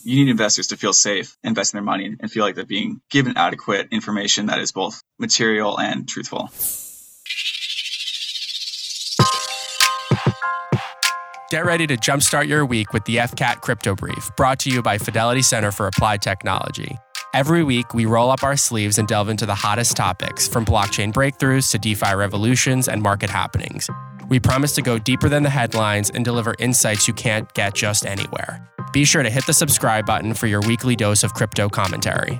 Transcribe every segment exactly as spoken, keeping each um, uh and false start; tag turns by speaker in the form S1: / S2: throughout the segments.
S1: You need investors to feel safe investing their money and feel like they're being given adequate information that is both material and truthful.
S2: Get ready to jumpstart your week with the F C A T Crypto Brief, brought to you by Fidelity Center for Applied Technology. Every week, we roll up our sleeves and delve into the hottest topics, from blockchain breakthroughs to DeFi revolutions and market happenings. We promise to go deeper than the headlines and deliver insights you can't get just anywhere. Be sure to hit the subscribe button for your weekly dose of crypto commentary.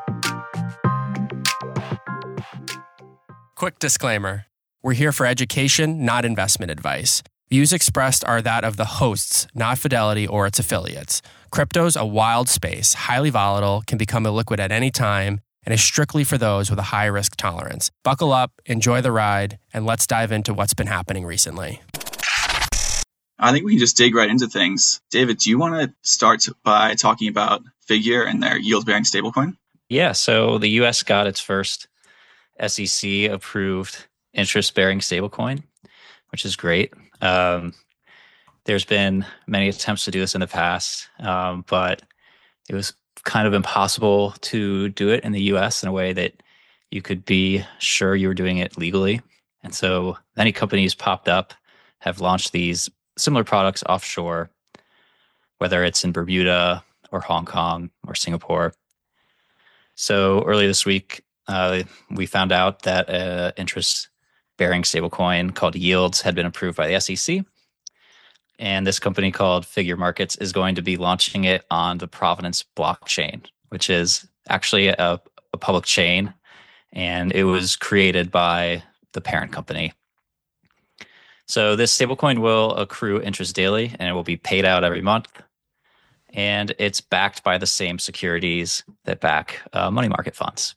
S2: Quick disclaimer. We're here for education, not investment advice. Views expressed are that of the hosts, not Fidelity or its affiliates. Crypto's a wild space, highly volatile, can become illiquid at any time, and is strictly for those with a high risk tolerance. Buckle up, enjoy the ride, and let's dive into what's been happening recently.
S1: I think we can just dig right into things. David, do you want to start by talking about Figure and their yield-bearing stablecoin?
S3: Yeah, so the U S got its first S E C-approved interest-bearing stablecoin, which is great. Um, there's been many attempts to do this in the past, um, but it was kind of impossible to do it in the U S in a way that you could be sure you were doing it legally. And so many companies popped up, have launched these similar products offshore, whether it's in Bermuda or Hong Kong or Singapore. So earlier this week, uh, we found out that an interest-bearing stablecoin called Yields had been approved by the S E C. And this company called Figure Markets is going to be launching it on the Provenance blockchain, which is actually a, a public chain. And it was created by the parent company. So this stablecoin will accrue interest daily, and it will be paid out every month. And it's backed by the same securities that back uh, money market funds.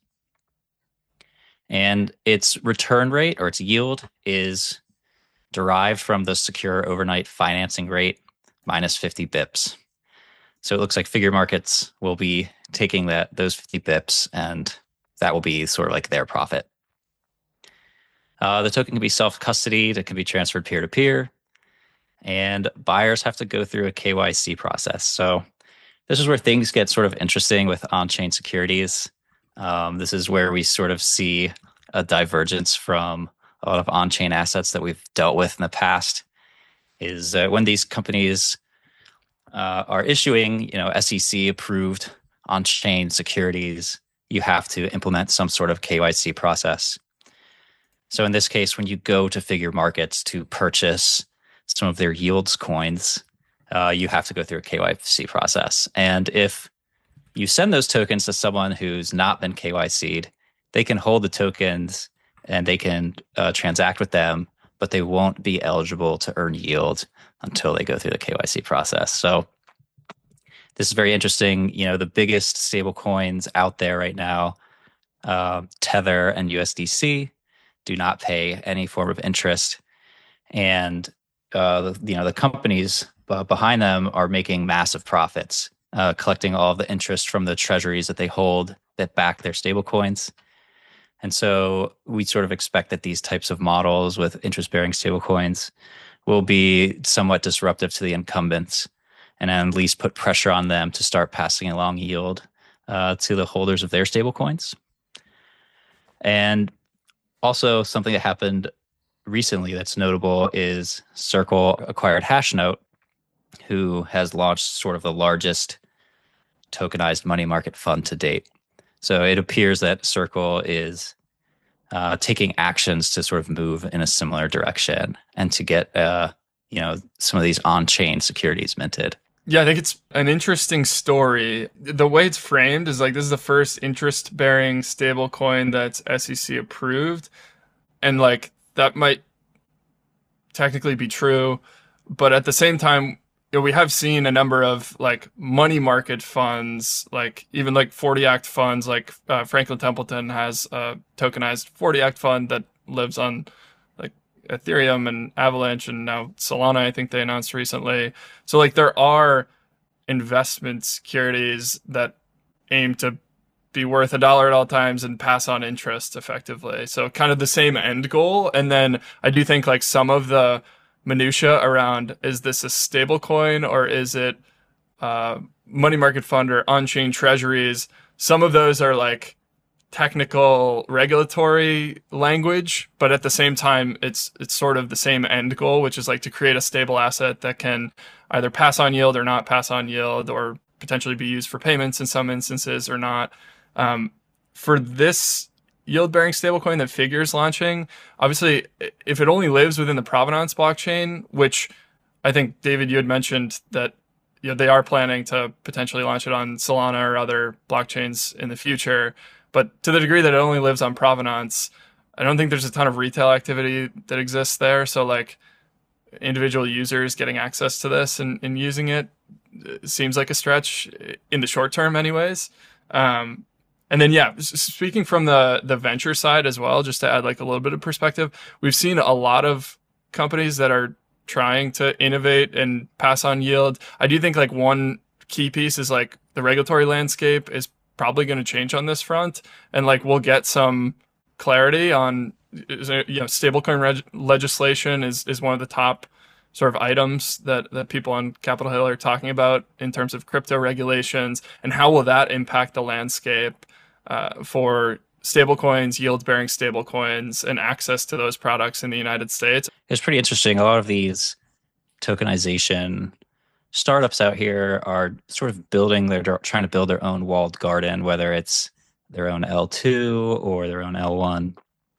S3: And its return rate, or its yield, is derived from the secure overnight financing rate minus fifty bips. So it looks like Figure Markets will be taking that those fifty bips, and that will be sort of like their profit. Uh, the token can be self-custodied. It can be transferred peer-to-peer. And buyers have to go through a K Y C process. So this is where things get sort of interesting with on-chain securities. Um, this is where we sort of see a divergence from a lot of on-chain assets that we've dealt with in the past, is uh, when these companies uh, are issuing, you know, S E C-approved on-chain securities, you have to implement some sort of K Y C process. So in this case, when you go to Figure Markets to purchase some of their Yields coins, uh, you have to go through a K Y C process. And if you send those tokens to someone who's not been K Y C'd, they can hold the tokens and they can uh, transact with them, but they won't be eligible to earn yield until they go through the K Y C process. So this is very interesting. You know, the biggest stable coins out there right now, uh, Tether and U S D C, do not pay any form of interest. And, uh, the, you know, the companies uh, behind them are making massive profits, uh, collecting all of the interest from the treasuries that they hold that back their stable coins. And so we sort of expect that these types of models with interest-bearing stablecoins will be somewhat disruptive to the incumbents, and at least put pressure on them to start passing along yield uh, to the holders of their stablecoins. And also something that happened recently that's notable is Circle acquired Hashnote, who has launched sort of the largest tokenized money market fund to date. So it appears that Circle is uh, taking actions to sort of move in a similar direction and to get uh, you know, some of these on-chain securities minted.
S4: Yeah, I think it's an interesting story. The way it's framed is like this is the first interest-bearing stablecoin that's S E C approved, and like that might technically be true, but at the same time, you know, we have seen a number of like money market funds, like even like forty Act funds, like uh, Franklin Templeton has a tokenized forty Act fund that lives on like Ethereum and Avalanche and now Solana, I think they announced recently. So like there are investment securities that aim to be worth a dollar at all times and pass on interest effectively. So kind of the same end goal. And then I do think like some of the minutia around, is this a stable coin or is it uh, money market fund or on-chain treasuries. Some of those are like technical regulatory language, but at the same time, it's it's sort of the same end goal, which is like to create a stable asset that can either pass on yield or not pass on yield, or potentially be used for payments in some instances or not. Um, for this yield-bearing stablecoin that Figure is launching, obviously, if it only lives within the Provenance blockchain, which I think, David, you had mentioned that you know, they are planning to potentially launch it on Solana or other blockchains in the future. But to the degree that it only lives on Provenance, I don't think there's a ton of retail activity that exists there. So like individual users getting access to this and, and using it seems like a stretch in the short term anyways. Um, and then, yeah, speaking from the, the venture side as well, just to add like a little bit of perspective, we've seen a lot of companies that are trying to innovate and pass on yield. I do think like one key piece is like the regulatory landscape is probably going to change on this front, and like we'll get some clarity on, you know, stablecoin reg- legislation is is one of the top sort of items that that people on Capitol Hill are talking about in terms of crypto regulations, and how will that impact the landscape uh, for stablecoins, yield-bearing stablecoins, and access to those products in the United States.
S3: It's pretty interesting. A lot of these tokenization startups out here are sort of building their, trying to build their own walled garden, whether it's their own L two or their own L one,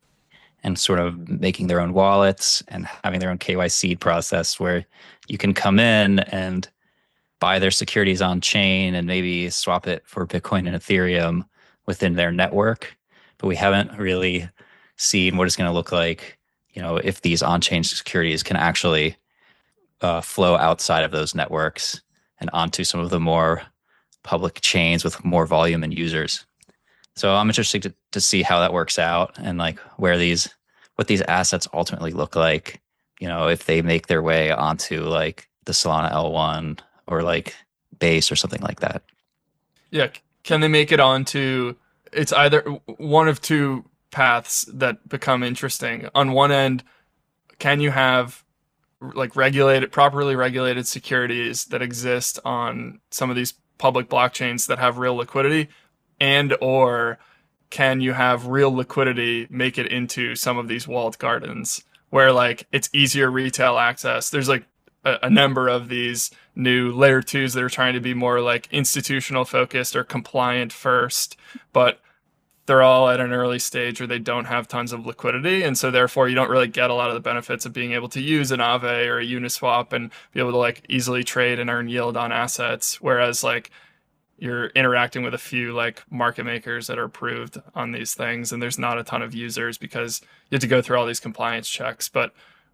S3: and sort of making their own wallets and having their own K Y C process where you can come in and buy their securities on chain and maybe swap it for Bitcoin and Ethereum within their network. But we haven't really seen what it's going to look like, you know, if these on-chain securities can actually uh, flow outside of those networks and onto some of the more public chains with more volume and users. So I'm interested to, to see how that works out, and like where these, what these assets ultimately look like, you know, if they make their way onto like the Solana L one or like Base or something like that.
S4: Yeah. Can they make it onto, it's either one of two paths that become interesting. On one end, can you have like regulated, properly regulated securities that exist on some of these public blockchains that have real liquidity, and or can you have real liquidity make it into some of these walled gardens where like it's easier retail access? There's like a, a number of these new layer twos that are trying to be more like institutional focused or compliant first, but they're all at an early stage where they don't have tons of liquidity. And so therefore you don't really get a lot of the benefits of being able to use an Aave or a Uniswap and be able to like easily trade and earn yield on assets. Whereas like you're interacting with a few like market makers that are approved on these things, and there's not a ton of users because you have to go through all these compliance checks. But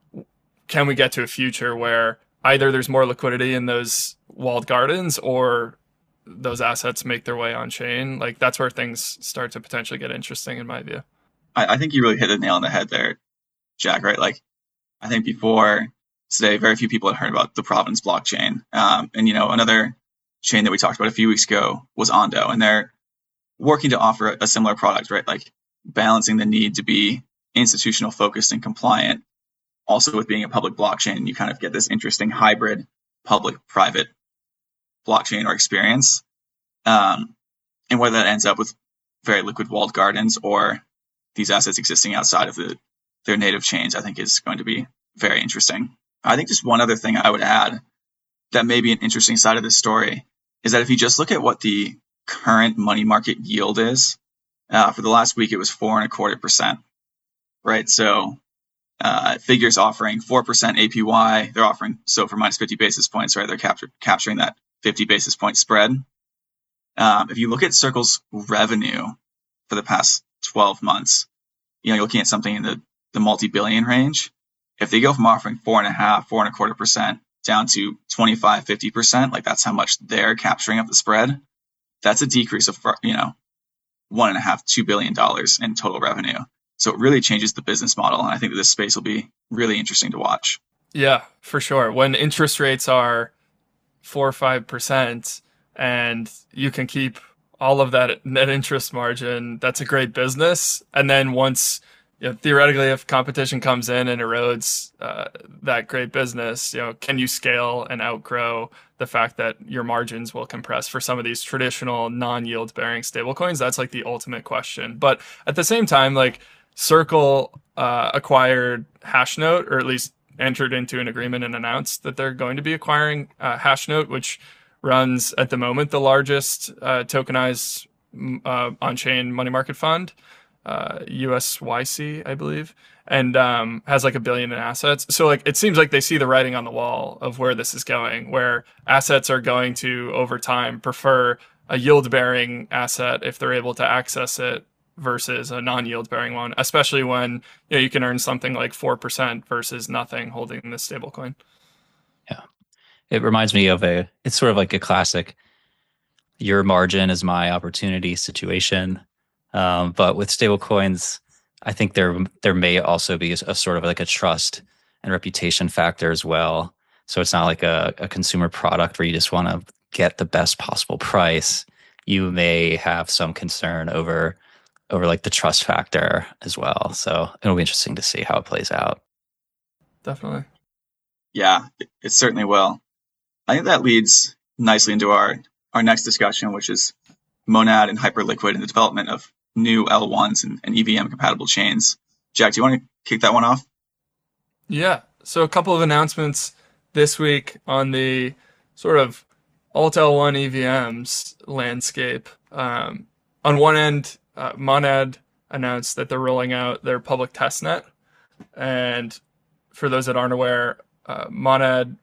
S4: can we get to a future where either there's more liquidity in those walled gardens or those assets make their way on chain? Like that's where things start to potentially get interesting in my view.
S1: I, I think you really hit the nail on the head there, Jack, right? Like I think before today, very few people had heard about the Provenance blockchain. Um, and, you know, another chain that we talked about a few weeks ago was Ondo, and they're working to offer a similar product, right? Like balancing the need to be institutional focused and compliant, also with being a public blockchain. You kind of get this interesting hybrid public-private blockchain or experience. Um, and whether that ends up with very liquid walled gardens or these assets existing outside of the, their native chains, I think is going to be very interesting. I think just one other thing I would add that may be an interesting side of this story is that if you just look at what the current money market yield is, uh, for the last week, it was four and a quarter percent, right? So uh, Figure's offering four percent A P Y. They're offering SOFR minus fifty basis points, right? They're capture, capturing that fifty basis point spread. Um, if you look at Circle's revenue for the past twelve months, you know, you're looking at something in the, the multi-billion range. If they go from offering four and a half, four and a quarter percent down to twenty-five, fifty percent, like that's how much they're capturing of the spread. That's a decrease of, you know, one and a half, two billion dollars in total revenue. So it really changes the business model. And I think that this space will be really interesting to watch.
S4: Yeah, for sure. When interest rates are four or five percent and you can keep all of that net interest margin, that's a great business. And then once you know, theoretically, if competition comes in and erodes uh, that great business, you know, can you scale and outgrow the fact that your margins will compress for some of these traditional non-yield bearing stablecoins? That's like the ultimate question. But at the same time, like Circle uh, acquired Hashnote, or at least entered into an agreement and announced that they're going to be acquiring uh, Hashnote, which runs at the moment the largest uh, tokenized uh, on-chain money market fund. Uh, U S Y C, I believe, and um, has like a billion in assets. So like it seems like they see the writing on the wall of where this is going, where assets are going to over time prefer a yield bearing asset if they're able to access it versus a non-yield bearing one, especially when you know you can earn something like four percent versus nothing holding this stablecoin.
S3: Yeah, it reminds me of a. It's sort of like a classic. Your margin is my opportunity situation. Um, but with stablecoins, I think there there may also be a, a sort of like a trust and reputation factor as well. So it's not like a, a consumer product where you just want to get the best possible price. You may have some concern over over like the trust factor as well. So it'll be interesting to see how it plays out.
S4: Definitely.
S1: Yeah, it, it certainly will. I think that leads nicely into our our next discussion, which is Monad and Hyperliquid and the development of new L ones and, and E V M compatible chains. Jack, do you want to kick that one off?
S4: Yeah. So a couple of announcements this week on the sort of alt L one E V Ms landscape. Um, on one end, uh, Monad announced that they're rolling out their public testnet. And for those that aren't aware, uh, Monad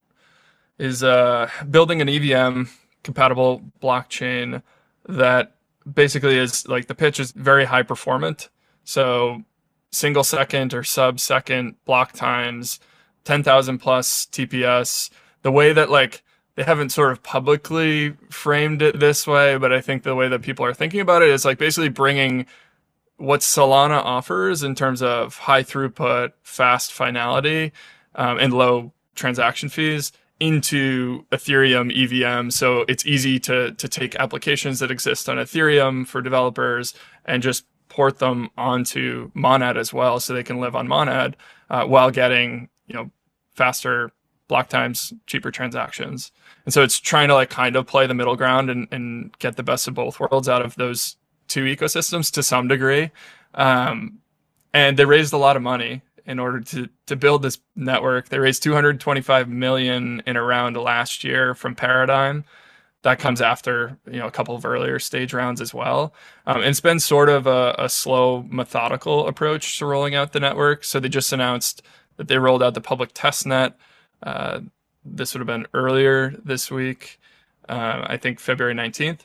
S4: is uh, building an E V M compatible blockchain that basically is like the pitch is very high performant. So single second or sub second block times, ten thousand plus T P S. The way that like they haven't sort of publicly framed it this way, but I think the way that people are thinking about it is like basically bringing what Solana offers in terms of high throughput, fast finality, um, and low transaction fees into Ethereum E V M. So it's easy to to take applications that exist on Ethereum for developers and just port them onto Monad as well, so they can live on Monad uh, while getting, you know, faster block times, cheaper transactions. And so it's trying to like kind of play the middle ground and, and get the best of both worlds out of those two ecosystems to some degree. Um, and they raised a lot of money in order to to build this network. They raised two hundred twenty-five million in a round last year from Paradigm. That comes after, you know, a couple of earlier stage rounds as well. Um, and it's been sort of a, a slow, methodical approach to rolling out the network. So they just announced that they rolled out the public testnet. Uh, this would have been earlier this week, uh, I think February nineteenth.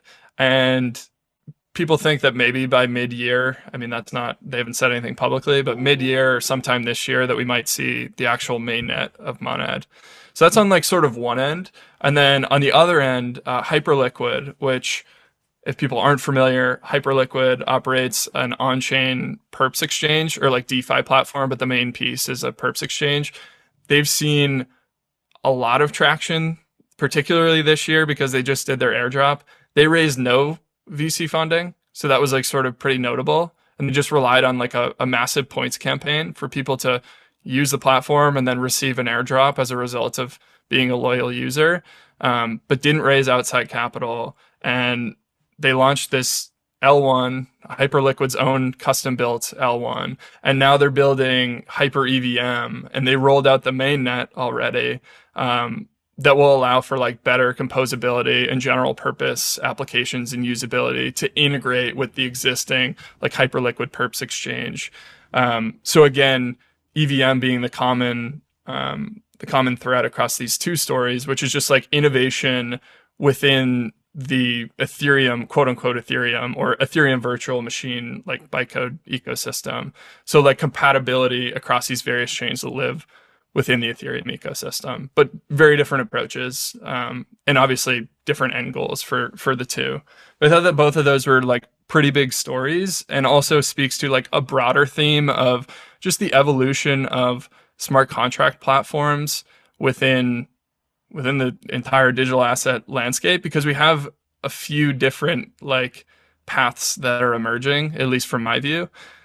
S4: And people think that maybe by mid-year, I mean, that's not, they haven't said anything publicly, but mid-year or sometime this year that we might see the actual mainnet of Monad. So that's on like sort of one end. And then on the other end, uh, Hyperliquid, which if people aren't familiar, Hyperliquid operates an on-chain perps exchange or like DeFi platform, but the main piece is a perps exchange. They've seen a lot of traction, particularly this year because they just did their airdrop. They raised no V C funding. So that was like sort of pretty notable. And they just relied on like a, a massive points campaign for people to use the platform and then receive an airdrop as a result of being a loyal user, um, but didn't raise outside capital. And they launched this L one, Hyperliquid's own custom built L one. And now they're building Hyper E V M and they rolled out the mainnet already. Um, that will allow for like better composability and general purpose applications and usability to integrate with the existing like Hyperliquid perps exchange. Um, so again, E V M being the common, um, the common thread across these two stories, which is just like innovation within the Ethereum, quote unquote Ethereum or Ethereum virtual machine, like bytecode ecosystem. So like compatibility across these various chains that live within the Ethereum ecosystem, but very different approaches, um, and obviously different end goals for for the two. But I thought that both of those were like pretty big stories, and also speaks to like a broader theme of just the evolution of smart contract platforms within within the entire digital asset landscape, because we have a few different like paths that are emerging, at least from my view.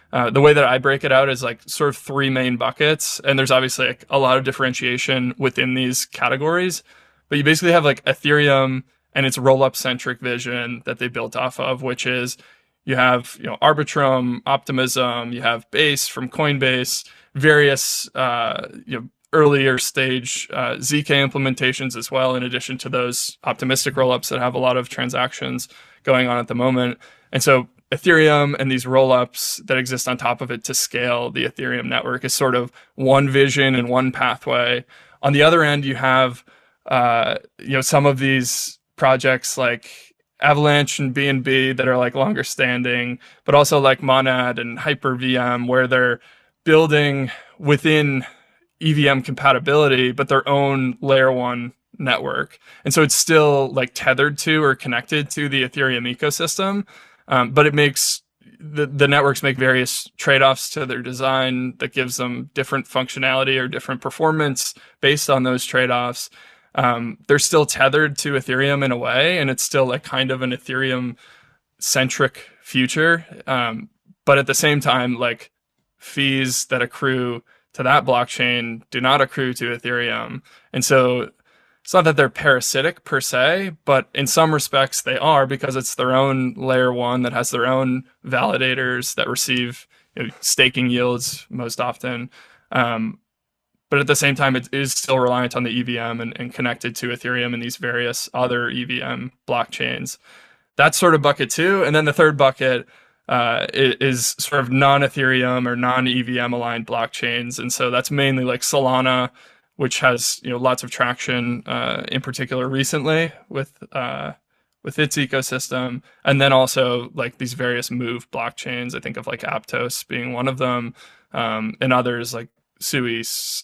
S4: Uh, the way that I break it out is like sort of three main buckets, and there's obviously like a lot of differentiation within these categories. But you basically have like Ethereum and its roll-up centric vision that they built off of, which is you have, you know, Arbitrum, Optimism, you have Base from Coinbase, various uh, you know, earlier stage uh, Z K implementations as well, in addition to those optimistic rollups that have a lot of transactions going on at the moment. And so Ethereum and these rollups that exist on top of it to scale the Ethereum network is sort of one vision and one pathway. On the other end, you have uh, you know, some of these projects like Avalanche and B N B that are like longer standing, but also like Monad and Hyper-V M, where they're building within E V M compatibility, but their own layer one network. And so it's still like tethered to or connected to the Ethereum ecosystem. Um, but it makes the, the networks make various trade-offs to their design that gives them different functionality or different performance based on those trade-offs. Um, they're still tethered to Ethereum in a way, and it's still like kind of an Ethereum centric future. Um, but at the same time, like fees that accrue to that blockchain do not accrue to Ethereum. And so it's not that they're parasitic per se, but in some respects they are, because it's their own layer one that has their own validators that receive, you know, staking yields most often. Um, but at the same time, it is still reliant on the E V M and, and connected to Ethereum and these various other E V M blockchains. That's sort of bucket two. And then the third bucket uh, is sort of non-Ethereum or non-E V M aligned blockchains. And so that's mainly like Solana, which has, you know, lots of traction, uh, in particular recently with uh, with its ecosystem. And then also like these various Move blockchains. I think of like Aptos being one of them, um, and others like Sui,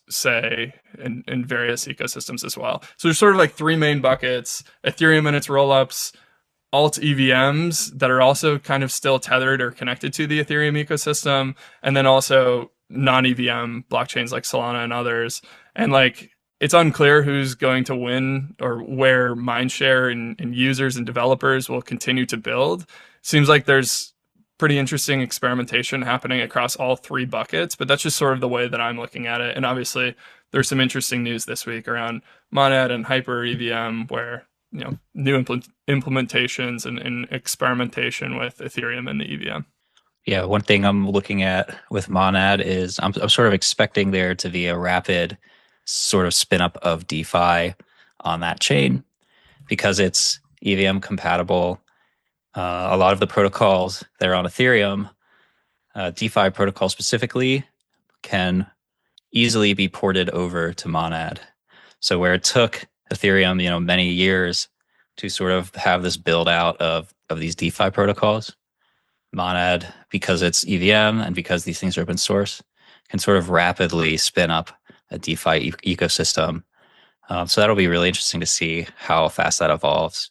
S4: Sei, and, and various ecosystems as well. So there's sort of like three main buckets: Ethereum and its rollups, alt E V Ms that are also kind of still tethered or connected to the Ethereum ecosystem, and then also non-E V M blockchains like Solana and others. And like, it's unclear who's going to win or where mindshare and, and users and developers will continue to build. Seems like there's pretty interesting experimentation happening across all three buckets, but that's just sort of the way that I'm looking at it. And obviously there's some interesting news this week around Monad and Hyper E V M, where, you know, new impl- implementations and, and experimentation with Ethereum and the E V M.
S3: Yeah, one thing I'm looking at with Monad is I'm, I'm sort of expecting there to be a rapid sort of spin up of DeFi on that chain because it's E V M compatible. Uh, a lot of the protocols that are on Ethereum, uh, DeFi protocol specifically, can easily be ported over to Monad. So where it took Ethereum, you know, many years to sort of have this build out of, of these DeFi protocols, Monad, because it's E V M and because these things are open source, can sort of rapidly spin up a DeFi e- ecosystem. Um, so that'll be really interesting to see how fast that evolves.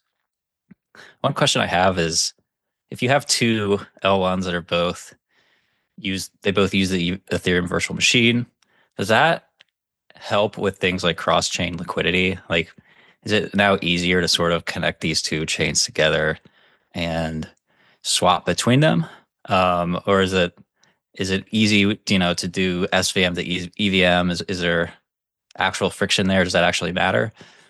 S3: One question I have is, if you have two L ones that are both use, they both use the Ethereum virtual machine, does that help with things like cross-chain liquidity? Like, is it now easier to sort of connect these two chains together and swap between them, um, or is it is it easy, you know, to do S V M to E V M? Is is there actual friction there? Does that actually matter?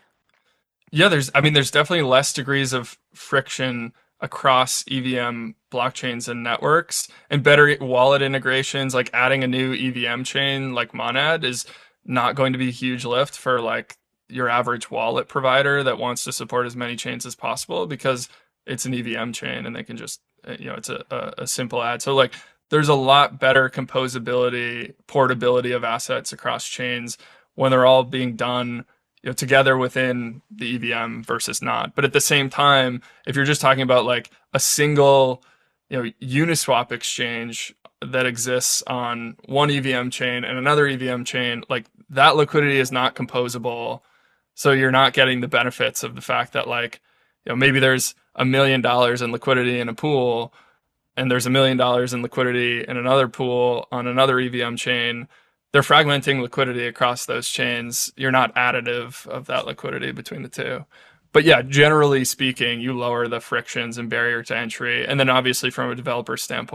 S4: Yeah, there's. I mean, there's definitely less degrees of friction across E V M blockchains and networks, and better wallet integrations. Like adding a new E V M chain like Monad is not going to be a huge lift for like your average wallet provider that wants to support as many chains as possible, because it's an E V M chain and they can just, you know, it's a, a, a simple add. So like there's a lot better composability, portability of assets across chains when they're all being done, you know, together within the E V M versus not. But at the same time, if you're just talking about like a single, you know, Uniswap exchange that exists on one E V M chain and another E V M chain, like that liquidity is not composable. So you're not getting the benefits of the fact that like, you know, maybe there's a million dollars in liquidity in a pool and there's a million dollars in liquidity in another pool on another E V M chain. They're fragmenting liquidity across those chains. You're not additive of that liquidity between the two. But yeah, generally speaking, you lower the frictions and barrier to entry. And then obviously from a developer standpoint,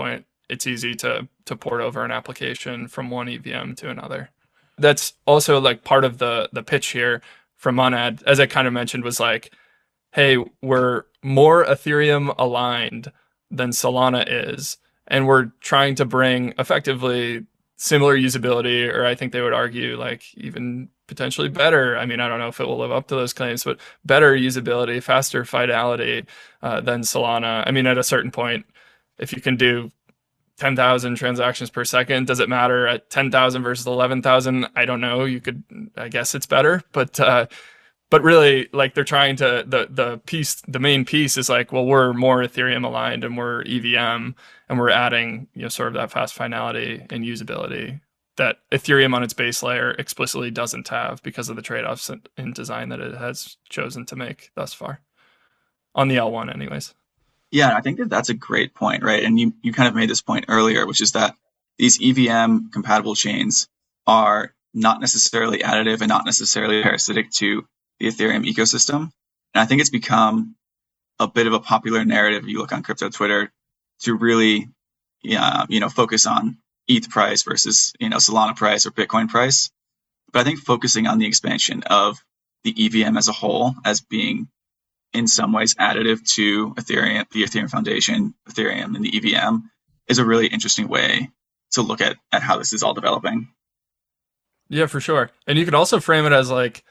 S4: it's easy to to port over an application from one E V M to another. That's also like part of the the pitch here from Monad, as I kind of mentioned, was like, hey, we're more Ethereum aligned than Solana is, and we're trying to bring effectively similar usability, or I think they would argue like even potentially better. I mean, I don't know if it will live up to those claims, but better usability, faster fidelity uh, than Solana. I mean, at a certain point, if you can do ten thousand transactions per second, does it matter at ten thousand versus eleven thousand? I don't know. You could, I guess it's better, but uh, but really, like they're trying to, the the piece, the main piece is like, well, we're more Ethereum aligned and we're E V M, and we're adding, you know, sort of that fast finality and usability that Ethereum on its base layer explicitly doesn't have because of the trade-offs in, in design that it has chosen to make thus far. On the L one anyways.
S1: Yeah, I think that that's a great point, right? And you, you kind of made this point earlier, which is that these E V M compatible chains are not necessarily additive and not necessarily parasitic to the Ethereum ecosystem. And I think it's become a bit of a popular narrative, if you look on crypto Twitter, to really, yeah, you know, focus on E T H price versus, you know, Solana price or Bitcoin price. But I think focusing on the expansion of the E V M as a whole as being in some ways additive to Ethereum, the Ethereum Foundation, Ethereum, and the E V M is a really interesting way to look at, at how this is all developing.
S4: Yeah, for sure. And you could also frame it as like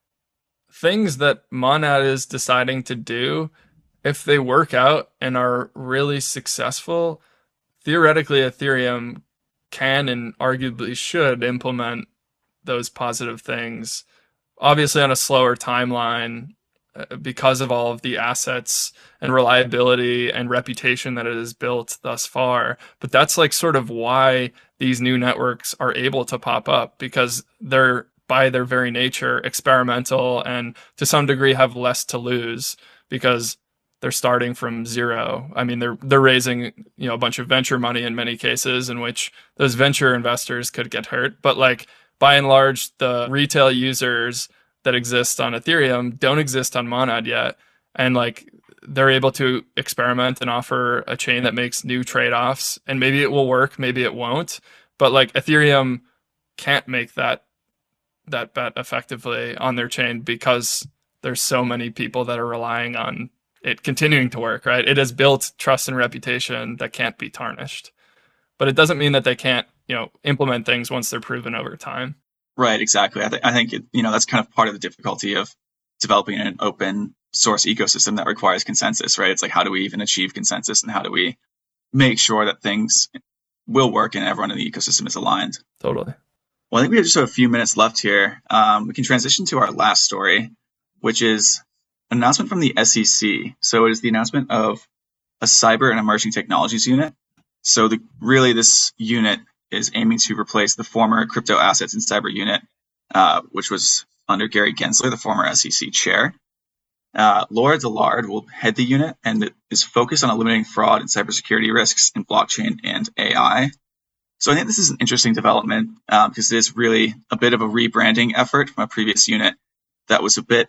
S4: things that Monad is deciding to do, if they work out and are really successful, theoretically Ethereum can and arguably should implement those positive things, obviously on a slower timeline uh, because of all of the assets and reliability and reputation that it has built thus far. But that's like sort of why these new networks are able to pop up, because they're by their very nature experimental and to some degree have less to lose because they're starting from zero. I mean, they're they're raising, you know, a bunch of venture money in many cases in which those venture investors could get hurt. But like by and large, the retail users that exist on Ethereum don't exist on Monad yet. And like they're able to experiment and offer a chain that makes new trade-offs. And maybe it will work, maybe it won't. But like Ethereum can't make that that bet effectively on their chain because there's so many people that are relying on it continuing to work, right? It has built trust and reputation that can't be tarnished. But it doesn't mean that they can't, you know, implement things once they're proven over time.
S1: Right, exactly. I, th- I think, it, you know, that's kind of part of the difficulty of developing an open source ecosystem that requires consensus, right? It's like, how do we even achieve consensus and how do we make sure that things will work and everyone in the ecosystem is aligned?
S4: Totally.
S1: Well, I think we have just a few minutes left here. Um, we can transition to our last story, which is an announcement from the S E C. So it is the announcement of a cyber and emerging technologies unit. So the, really this unit is aiming to replace the former crypto assets and cyber unit, uh, which was under Gary Gensler, the former S E C chair. Uh, Laura Dillard will head the unit and it is focused on eliminating fraud and cybersecurity risks in blockchain and A I. So I think this is an interesting development um, because it is really a bit of a rebranding effort from a previous unit that was a bit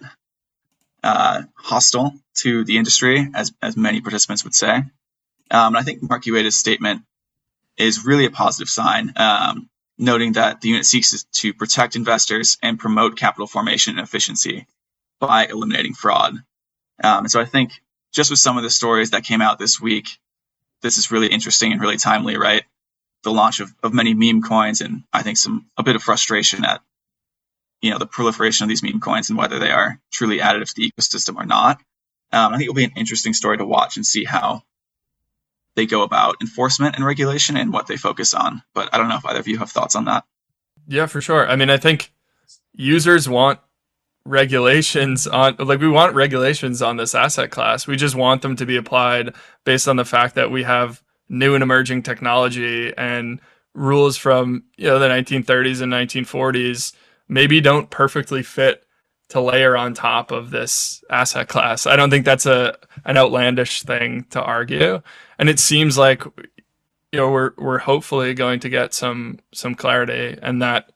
S1: uh, hostile to the industry, as as many participants would say. Um, and I think Mark Ueda's statement is really a positive sign, um, noting that the unit seeks to protect investors and promote capital formation and efficiency by eliminating fraud. Um, and so I think just with some of the stories that came out this week, this is really interesting and really timely, right? The launch of, of many meme coins, and I think some a bit of frustration at, you know, the proliferation of these meme coins and whether they are truly additive to the ecosystem or not. Um, I think it'll be an interesting story to watch and see how they go about enforcement and regulation and what they focus on. But I don't know if either of you have thoughts on that.
S4: Yeah, for sure. I mean, I think users want regulations on, like we want regulations on this asset class. We just want them to be applied based on the fact that we have new and emerging technology, and rules from, you know, the nineteen thirties and nineteen forties maybe don't perfectly fit to layer on top of this asset class. I don't think that's a an outlandish thing to argue. And it seems like, you know, we're we're hopefully going to get some some clarity, and that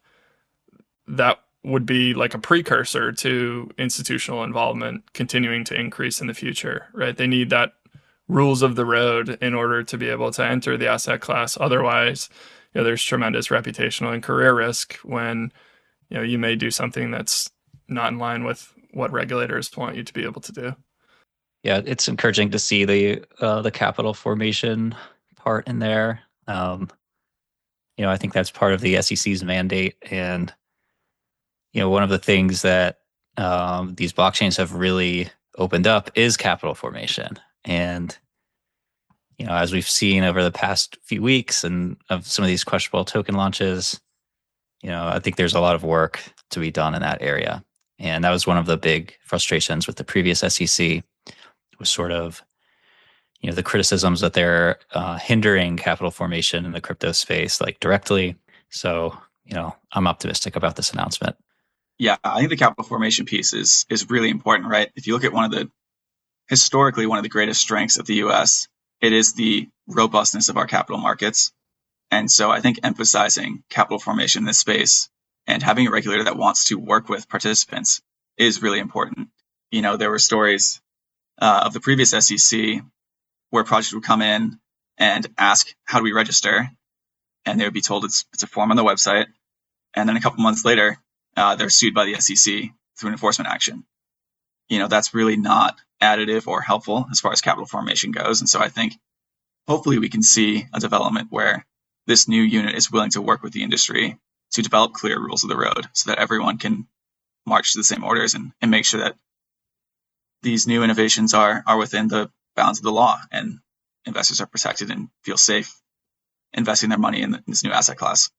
S4: that would be like a precursor to institutional involvement continuing to increase in the future, right? They need that rules of the road in order to be able to enter the asset class. Otherwise, you know, there's tremendous reputational and career risk when, you know, you may do something that's not in line with what regulators want you to be able to do.
S3: Yeah, it's encouraging to see the uh, the capital formation part in there. Um, you know, I think that's part of the S E C's mandate, and you know, one of the things that um, these blockchains have really opened up is capital formation. And you know, as we've seen over the past few weeks and of some of these questionable token launches, you know, I think there's a lot of work to be done in that area. And that was one of the big frustrations with the previous S E C, was sort of, you know, the criticisms that they're uh, hindering capital formation in the crypto space, like directly. So, you know, I'm optimistic about this announcement.
S1: Yeah, I think the capital formation piece is is really important, right? If you look at one of the, historically, one of the greatest strengths of the U S, it is the robustness of our capital markets. And so I think emphasizing capital formation in this space and having a regulator that wants to work with participants is really important. You know, there were stories uh, of the previous S E C where projects would come in and ask, how do we register? And they would be told it's it's a form on the website. And then a couple months later, uh, they're sued by the S E C through an enforcement action. You know, that's really not additive or helpful as far as capital formation goes. And so I think hopefully we can see a development where this new unit is willing to work with the industry to develop clear rules of the road so that everyone can march to the same orders and, and make sure that these new innovations are are within the bounds of the law and investors are protected and feel safe investing their money in, the, in this new asset class.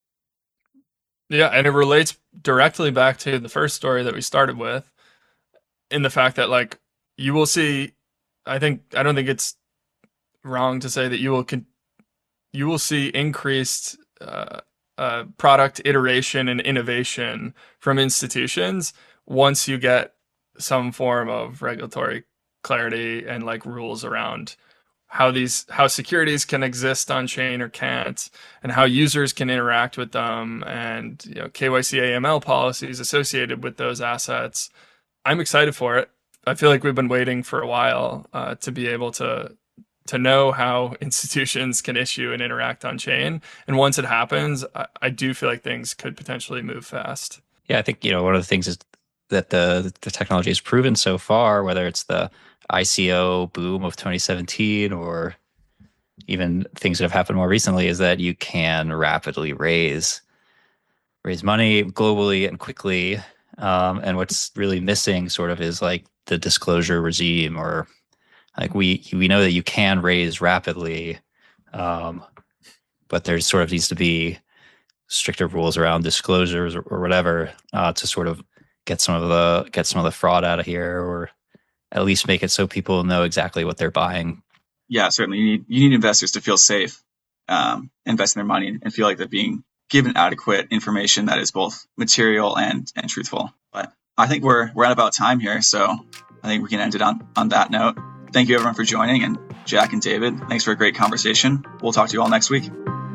S4: Yeah, and it relates directly back to the first story that we started with, in the fact that, like, you will see, I think, I don't think it's wrong to say that you will con- you will see increased uh, uh, product iteration and innovation from institutions once you get some form of regulatory clarity and like rules around how these how securities can exist on chain or can't, and how users can interact with them, and you know, K Y C A M L policies associated with those assets. I'm excited for it. I feel like we've been waiting for a while uh, to be able to to know how institutions can issue and interact on chain. And once it happens, I, I do feel like things could potentially move fast.
S3: Yeah, I think, you know, one of the things is that the the technology has proven so far, whether it's the I C O boom of twenty seventeen or even things that have happened more recently, is that you can rapidly raise raise money globally and quickly. Um, and what's really missing sort of is like the disclosure regime, or like we we know that you can raise rapidly, um, but there sort of needs to be stricter rules around disclosures or, or whatever uh, to sort of get some of the get some of the fraud out of here, or at least make it so people know exactly what they're buying.
S1: Yeah, certainly. You need you need investors to feel safe um, investing their money and feel like they're being given adequate information that is both material and and truthful. But I think we're we're at about time here, so I think we can end it on on that note. Thank you everyone for joining, and Jack and David, thanks for a great conversation. We'll talk to you all next week.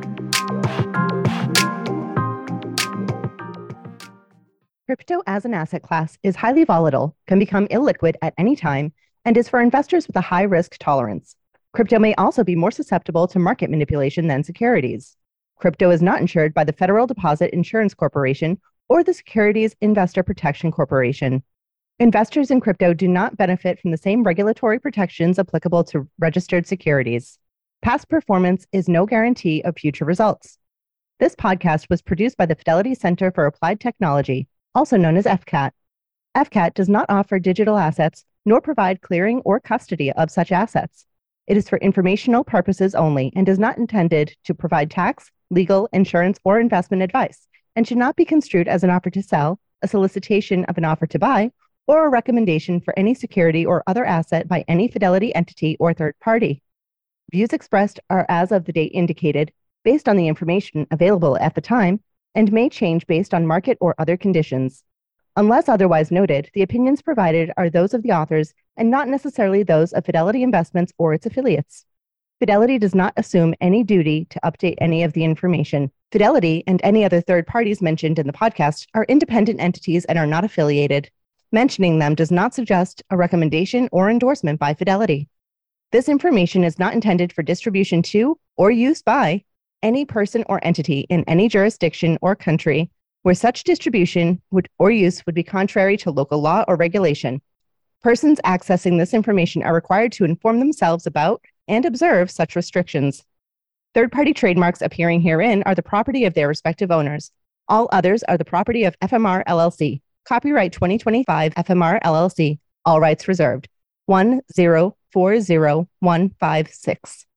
S5: Crypto as an asset class is highly volatile, can become illiquid at any time, and is for investors with a high risk tolerance. Crypto may also be more susceptible to market manipulation than securities. Crypto is not insured by the Federal Deposit Insurance Corporation or the Securities Investor Protection Corporation. Investors in crypto do not benefit from the same regulatory protections applicable to registered securities. Past performance is no guarantee of future results. This podcast was produced by the Fidelity Center for Applied Technology, also known as F C A T. F C A T does not offer digital assets nor provide clearing or custody of such assets. It is for informational purposes only and is not intended to provide tax, legal, insurance, or investment advice, and should not be construed as an offer to sell, a solicitation of an offer to buy, or a recommendation for any security or other asset by any Fidelity entity or third party. Views expressed are as of the date indicated, based on the information available at the time, and may change based on market or other conditions. Unless otherwise noted, the opinions provided are those of the authors and not necessarily those of Fidelity Investments or its affiliates. Fidelity does not assume any duty to update any of the information. Fidelity and any other third parties mentioned in the podcast are independent entities and are not affiliated. Mentioning them does not suggest a recommendation or endorsement by Fidelity. This information is not intended for distribution to or use by any person or entity in any jurisdiction or country where such distribution would, or use would be contrary to local law or regulation. Persons accessing this information are required to inform themselves about and observe such restrictions. Third-party trademarks appearing herein are the property of their respective owners. All others are the property of F M R L L C. Copyright twenty twenty-five F M R L L C. All rights reserved. one zero four zero one five six.